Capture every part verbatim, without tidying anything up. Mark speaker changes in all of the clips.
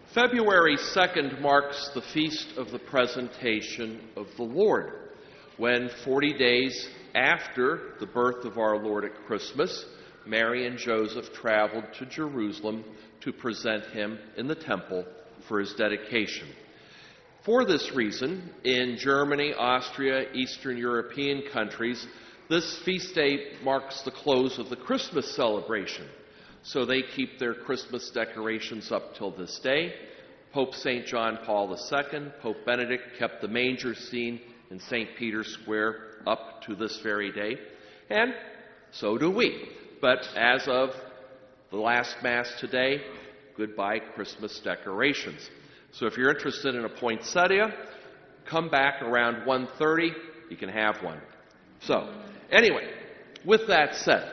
Speaker 1: February second marks the feast of the presentation of the Lord, when forty days after the birth of our Lord at Christmas, Mary and Joseph traveled to Jerusalem to present him in the temple for his dedication. For this reason, in Germany, Austria, Eastern European countries, this feast day marks the close of the Christmas celebration. So they keep their Christmas decorations up till this day. Pope Saint John Paul the Second, Pope Benedict kept the manger scene in Saint Peter's Square up to this very day. And so do we. But as of the last Mass today, goodbye Christmas decorations. So if you're interested in a poinsettia, come back around one thirty. You can have one. So, anyway, with that said,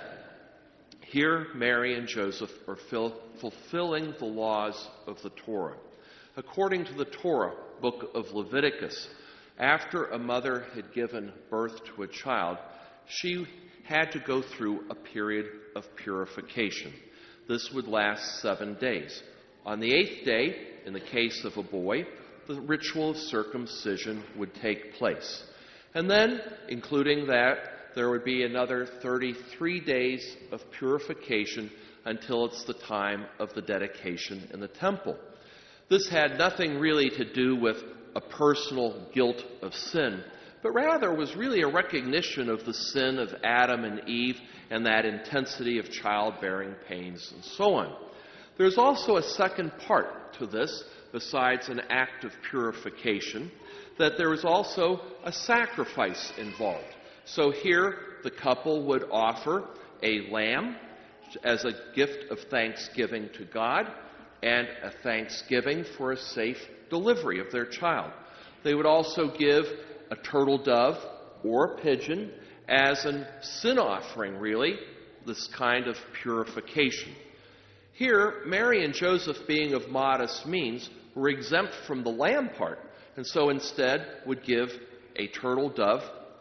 Speaker 1: here Mary and Joseph are fill, fulfilling the laws of the Torah. According to the Torah, book of Leviticus, after a mother had given birth to a child, she had to go through a period of purification. This would last seven days. On the eighth day, in the case of a boy, the ritual of circumcision would take place. And then, including that, there would be another thirty-three days of purification until it's the time of the dedication in the temple. This had nothing really to do with a personal guilt of sin, but rather was really a recognition of the sin of Adam and Eve and that intensity of childbearing pains and so on. There's also a second part to this, besides an act of purification, that there was also a sacrifice involved. So here, the couple would offer a lamb as a gift of thanksgiving to God and a thanksgiving for a safe delivery of their child. They would also give a turtle dove or a pigeon as a sin offering, really, this kind of purification. Here, Mary and Joseph, being of modest means, were exempt from the lamb part, and so instead would give a turtle dove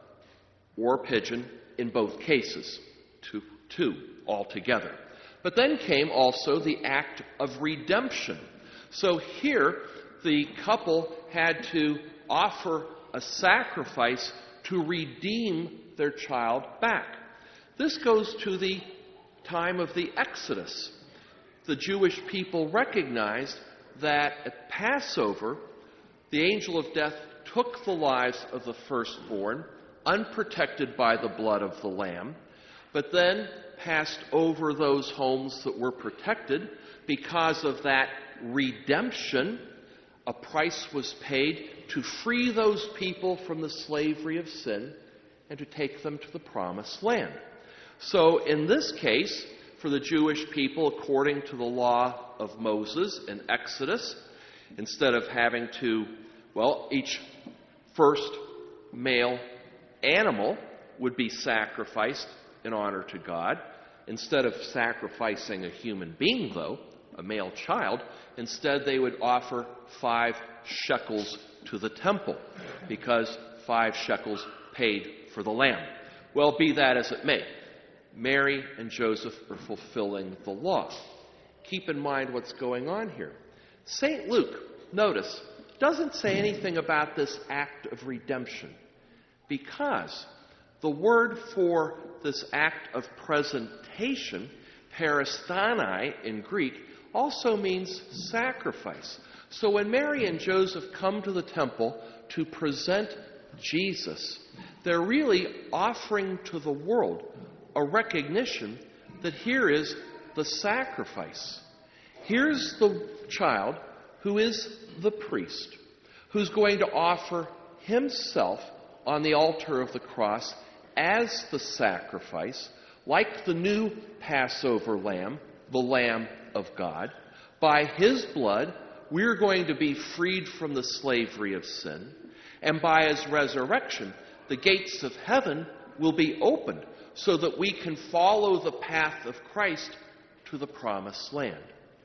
Speaker 1: or pigeon in both cases, two, two altogether. But then came also the act of redemption. So here, the couple had to offer a sacrifice to redeem their child back. This goes to the time of the Exodus. The Jewish people recognized that at Passover, the angel of death took the lives of the firstborn, unprotected by the blood of the lamb, but then passed over those homes that were protected. Because of that redemption, a price was paid to free those people from the slavery of sin and to take them to the promised land. So in this case, for the Jewish people, according to the law of Moses in Exodus, instead of having to, well, each first male animal would be sacrificed in honor to God. Instead of sacrificing a human being, though, a male child, instead they would offer five shekels to the temple, because five shekels paid for the lamb. Well, be that as it may, Mary and Joseph are fulfilling the law. Keep in mind what's going on here. Saint Luke, notice, doesn't say anything about this act of redemption, because the word for this act of presentation, peristhani in Greek, also means sacrifice. So when Mary and Joseph come to the temple to present Jesus, they're really offering to the world a recognition that here is the sacrifice. Here's the child who is the priest, who's going to offer himself on the altar of the cross as the sacrifice, like the new Passover lamb, the Lamb of God. By his blood, we're going to be freed from the slavery of sin, and by his resurrection, the gates of heaven will be opened so that we can follow the path of Christ to the promised land.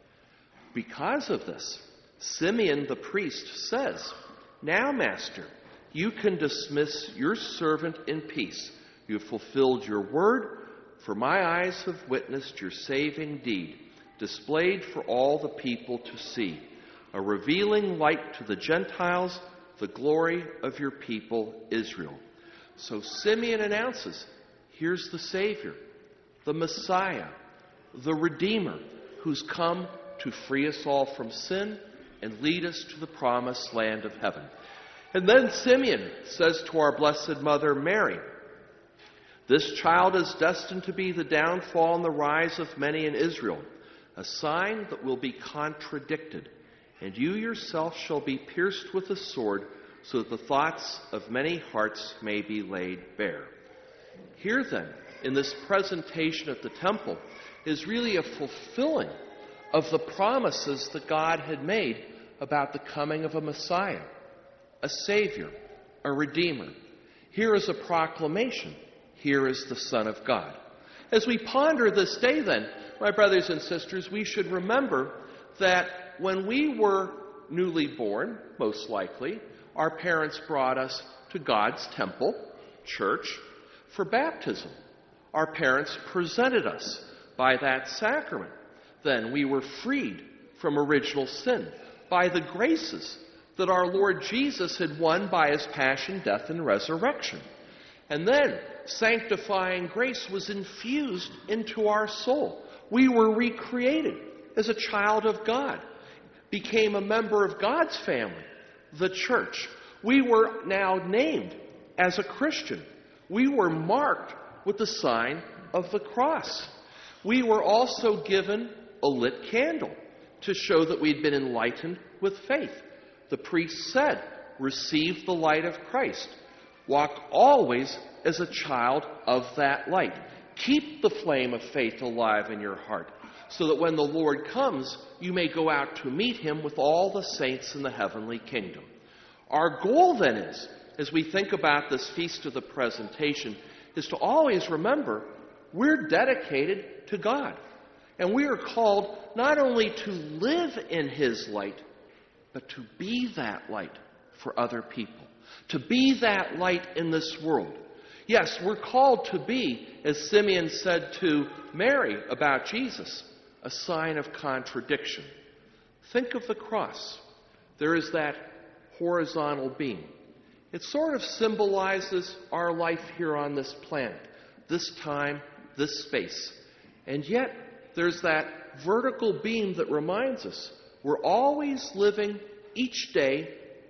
Speaker 1: Because of this, Simeon the priest says, "Now, Master, you can dismiss your servant in peace. You have fulfilled your word, for my eyes have witnessed your saving deed, displayed for all the people to see. a revealing light to the Gentiles, the glory of your people Israel. So Simeon announces, here's the Savior, the Messiah, the Redeemer, who's come to free us all from sin and lead us to the promised land of heaven. And then Simeon says to our Blessed Mother Mary, this child is destined to be the downfall and the rise of many in Israel, a sign that will be contradicted, and you yourself shall be pierced with a sword, so that the thoughts of many hearts may be laid bare. Here then, in this presentation at the temple, is really a fulfilling of the promises that God had made about the coming of a Messiah, a Savior, a Redeemer. Here is a proclamation. Here is the Son of God. As we ponder this day then, my brothers and sisters, we should remember that when we were newly born, most likely, our parents brought us to God's temple, church, for baptism. Our parents presented us by that sacrament. Then we were freed from original sin by the graces that our Lord Jesus had won by his passion, death, and resurrection. And then sanctifying grace was infused into our soul. We were recreated as a child of God, became a member of God's family, the church. We were now named as a Christian. We were marked with the sign of the cross. We were also given a lit candle to show that we'd been enlightened with faith. The priest said, receive the light of Christ. Walk always as a child of that light. Keep the flame of faith alive in your heart, so that when the Lord comes, you may go out to meet him with all the saints in the heavenly kingdom. Our goal then is, as we think about this Feast of the Presentation, is to always remember we're dedicated to God. And we are called not only to live in his light, but to be that light for other people. To be that light in this world. Yes, we're called to be, as Simeon said to Mary about Jesus, a sign of contradiction. Think of the cross. There is that horizontal beam. It sort of symbolizes our life here on this planet, this time, this space. And yet, there's that vertical beam that reminds us we're always living each day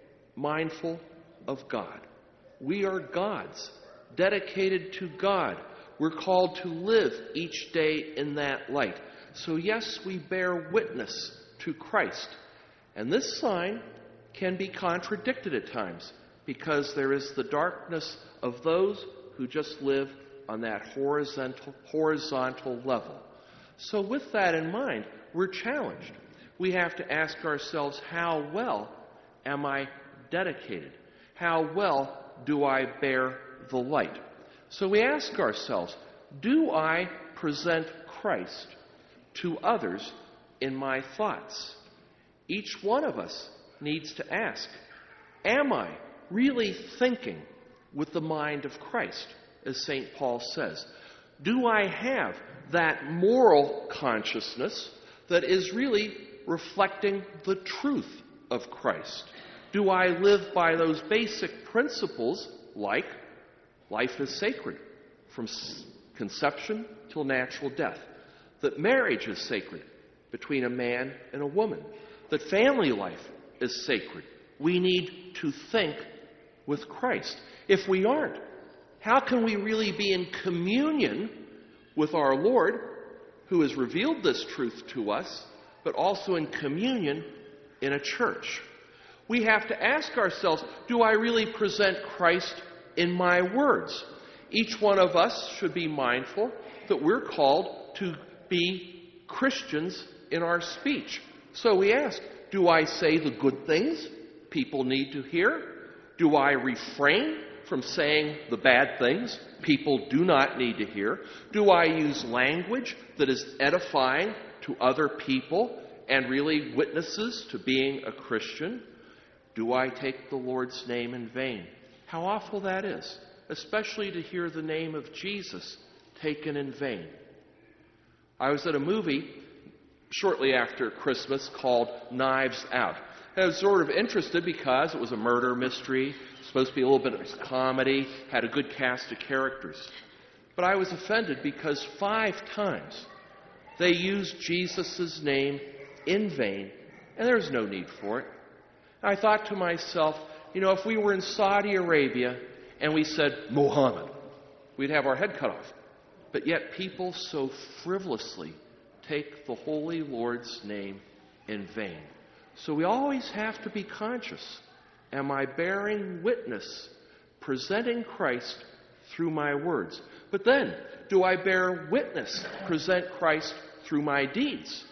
Speaker 1: mindful of God. We are God's, dedicated to God. We're called to live each day in that light. So yes, we bear witness to Christ. And this sign can be contradicted at times because there is the darkness of those who just live on that horizontal, horizontal level. So with that in mind, we're challenged. We have to ask ourselves, how well am I dedicated? How well do I bear the light? So we ask ourselves, do I present Christ to others in my thoughts? Each one of us needs to ask, am I really thinking with the mind of Christ, as Saint Paul says? Do I have that moral consciousness that is really reflecting the truth of Christ? Do I live by those basic principles like life is sacred from conception till natural death, that marriage is sacred between a man and a woman, that family life is sacred? We need to think with Christ. If we aren't, how can we really be in communion with our Lord, who has revealed this truth to us, but also in communion in a church? We have to ask ourselves, do I really present Christ in my words? Each one of us should be mindful that we're called to be Christians in our speech. So we ask, do I say the good things people need to hear? Do I refrain from saying the bad things people do not need to hear? Do I use language that is edifying to other people and really witnesses to being a Christian? Do I take the Lord's name in vain? How awful that is, especially to hear the name of Jesus taken in vain. I was at a movie shortly after Christmas called Knives Out. I was sort of interested because it was a murder mystery, supposed to be a little bit of a comedy, had a good cast of characters. But I was offended because five times they used Jesus' name in vain, and there's no need for it. I thought to myself, you know, if we were in Saudi Arabia and we said Muhammad, we'd have our head cut off. But yet people so frivolously take the Holy Lord's name in vain. So we always have to be conscious. Am I bearing witness, presenting Christ through my words? But then, do I bear witness, present Christ through my deeds?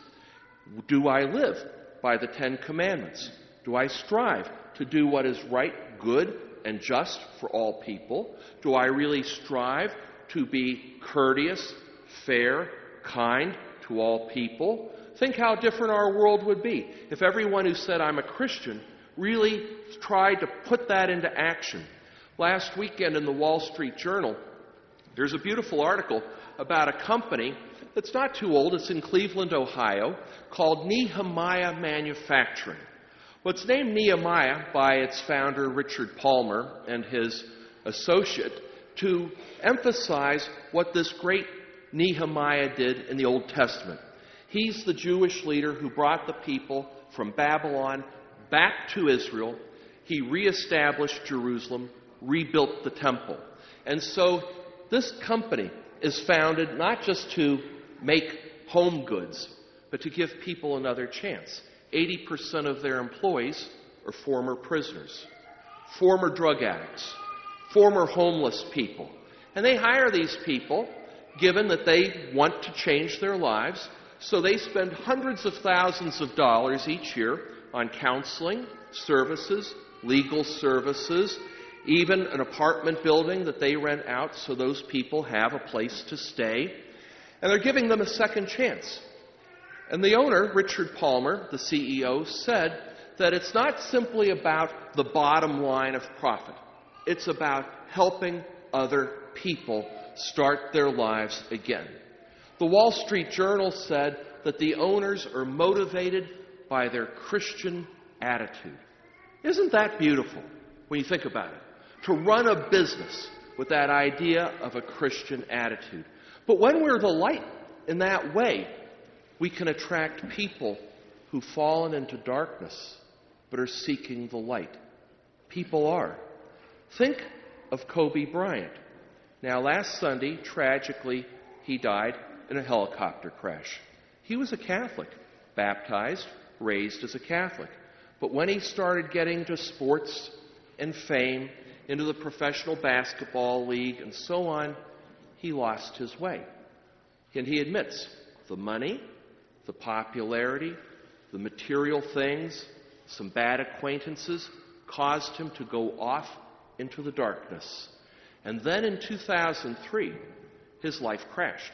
Speaker 1: Do I live by the Ten Commandments? Do I strive to do what is right, good, and just for all people? Do I really strive to be courteous, fair, kind to all people? Think how different our world would be if everyone who said, I'm a Christian, really tried to put that into action. Last weekend in the Wall Street Journal, there's a beautiful article about a company that's not too old. It's in Cleveland, Ohio, called Nehemiah Manufacturing. Well, it's named Nehemiah by its founder, Richard Palmer, and his associate, to emphasize what this great Nehemiah did in the Old Testament. He's the Jewish leader who brought the people from Babylon back to Israel. He reestablished Jerusalem, rebuilt the temple. And so this company is founded not just to make home goods, but to give people another chance. eighty percent of their employees are former prisoners, former drug addicts, former homeless people. And they hire these people, given that they want to change their lives, so they spend hundreds of thousands of dollars each year on counseling, services, legal services, even an apartment building that they rent out so those people have a place to stay. And they're giving them a second chance. And the owner, Richard Palmer, the C E O, said that it's not simply about the bottom line of profit. It's about helping other people start their lives again. The Wall Street Journal said that the owners are motivated by their Christian attitude. Isn't that beautiful when you think about it? To run a business with that idea of a Christian attitude. But when we're the light in that way, we can attract people who've fallen into darkness but are seeking the light. People are. Think of Kobe Bryant. Now, last Sunday, tragically, he died in a helicopter crash. He was a Catholic, baptized, raised as a Catholic. But when he started getting to sports and fame, into the professional basketball league and so on, he lost his way. And he admits the money, the popularity, the material things, some bad acquaintances caused him to go off into the darkness. And then in two thousand three, his life crashed.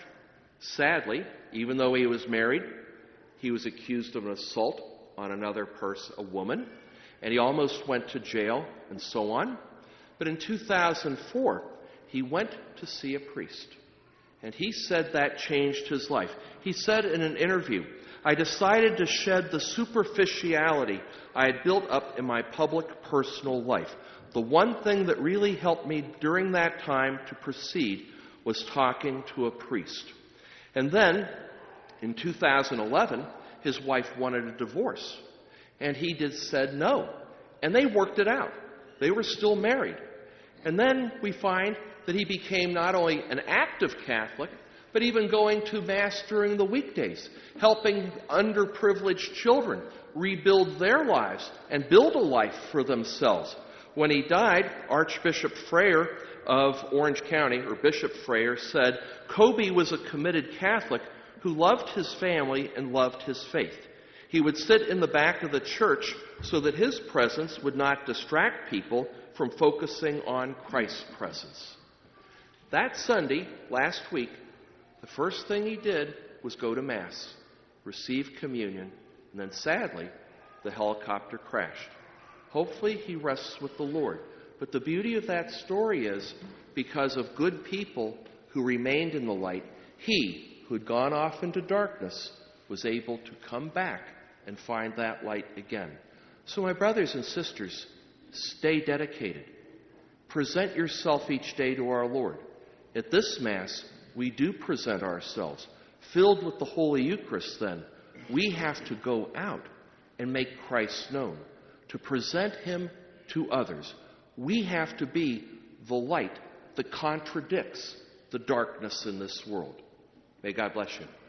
Speaker 1: Sadly, even though he was married, he was accused of an assault on another person, a woman, and he almost went to jail and so on. But in two thousand four, he went to see a priest. And he said that changed his life. He said in an interview, I decided to shed the superficiality I had built up in my public personal life. The one thing that really helped me during that time to proceed was talking to a priest. And then, in two thousand eleven, his wife wanted a divorce. And he did said no. And they worked it out. They were still married. And then we find that he became not only an active Catholic, but even going to Mass during the weekdays, helping underprivileged children rebuild their lives and build a life for themselves. When he died, Archbishop Freyer of Orange County, or Bishop Freyer, said, Kobe was a committed Catholic who loved his family and loved his faith. He would sit in the back of the church so that his presence would not distract people from focusing on Christ's presence. That Sunday, last week, the first thing he did was go to Mass, receive communion, and then sadly, the helicopter crashed. Hopefully he rests with the Lord. But the beauty of that story is, because of good people who remained in the light, he, who had gone off into darkness, was able to come back and find that light again. So my brothers and sisters, stay dedicated. Present yourself each day to our Lord. At this Mass, we do present ourselves. Filled with the Holy Eucharist, then, we have to go out and make Christ known, to present him to others. We have to be the light that contradicts the darkness in this world. May God bless you.